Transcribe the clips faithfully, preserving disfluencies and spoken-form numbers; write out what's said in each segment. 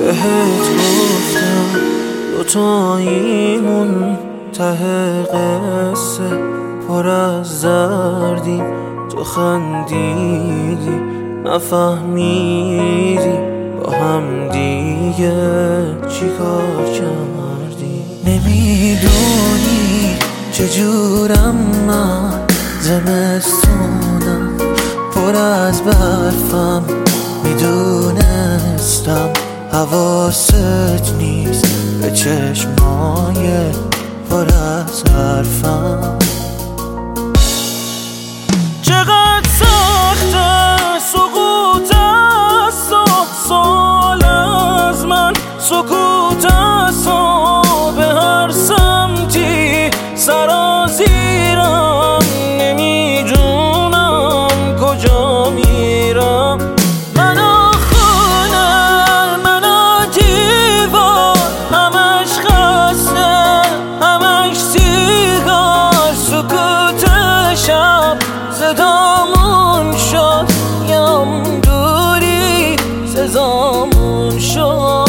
بهت گفتم دوتاییمون ته قصه پر از دردیم، تو خندیدی نفهمیدی با هم دیگه چیکار کردی. نمیدونی چجورم من زمستونم پر از برفم، میدونستم حواست نیست به چشمای پر از حرفم. چقدر سخته سکوت است و سوال از من، سکوت است و به هر سمتی سرازیرم، نمیدونم کجا میرم. منو خونه منو دیوار، همش خسته همش سیگار، سکوت شب صدامون شد، یم دوری سزامون شد.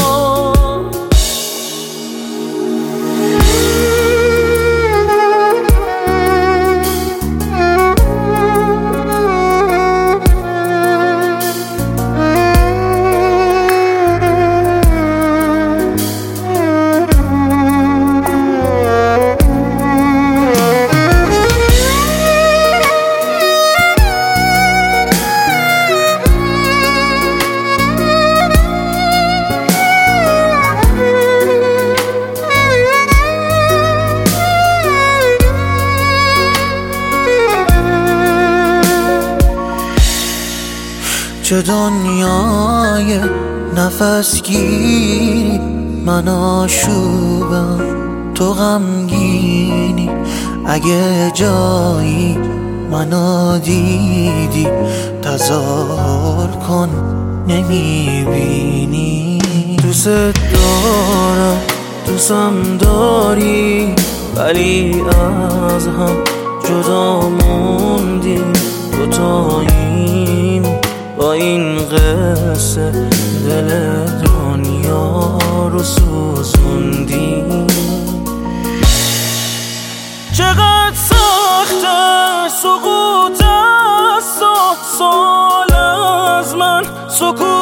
چه دنیای نفس گیری، من آشوبم تو غمگینی. اگه جایی منو دیدی تظاهر کن نمیبینی. دوست دارم دوستم داری، ولی از هم جدا موندیم دوتاییم. با این قصه دل دنیا رو سوزوندیم. چقدر سخته سکوت است و سوال از من، سکوت